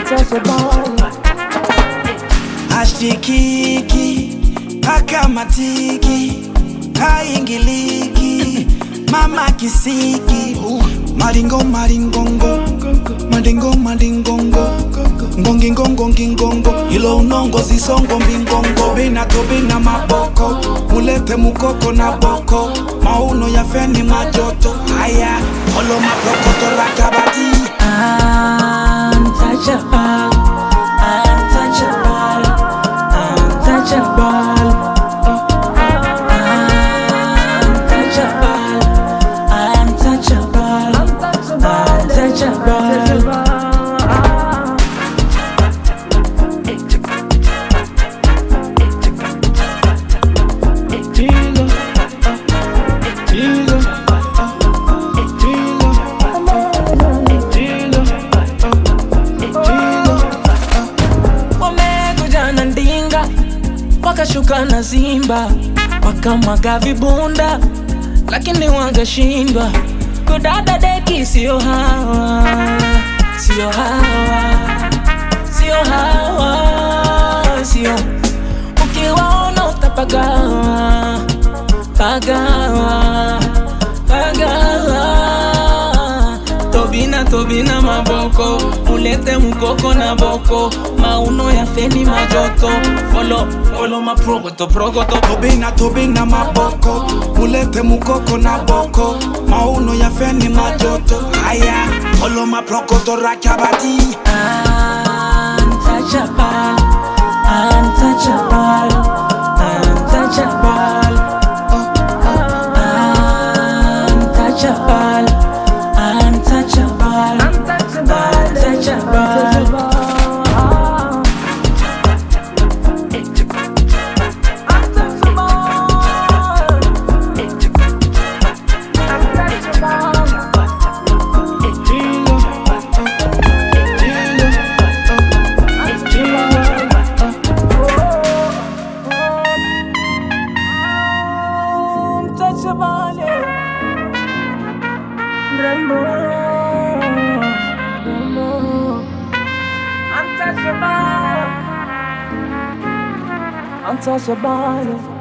Ashikiki, akamatiki, haingiliki, mama kisiki, maringo maringongo, madingo madingongo, ngongingo ngongingongo, ilo unongo zisongo mbingongo, bina to bina maboko, mulete mukoko na boko, mauno ya feni majoto, haya, olo maprokoto la kabati. Untouchable, untouchable, untouchable, untouchable, untouchable, untouchable. Wakashuka na Simba, wakamwaga vibunda, lakini wangashindwa. Kudada deki sio hawa, sio hawa, sio hawa, sio. Ukiwaona utapagawa, pagawa, pagawa. Tobina maboko, mulete mukoko na boko, mauno ya feni majoto, follow ma progoto. Tobina maboko, mulete mukoko na boko, mauno ya feni majoto, haya, follow ma progoto rakabati. Untouchable, untouchable, untouchable, untouchable, untouchable, untouchable. Untouchable.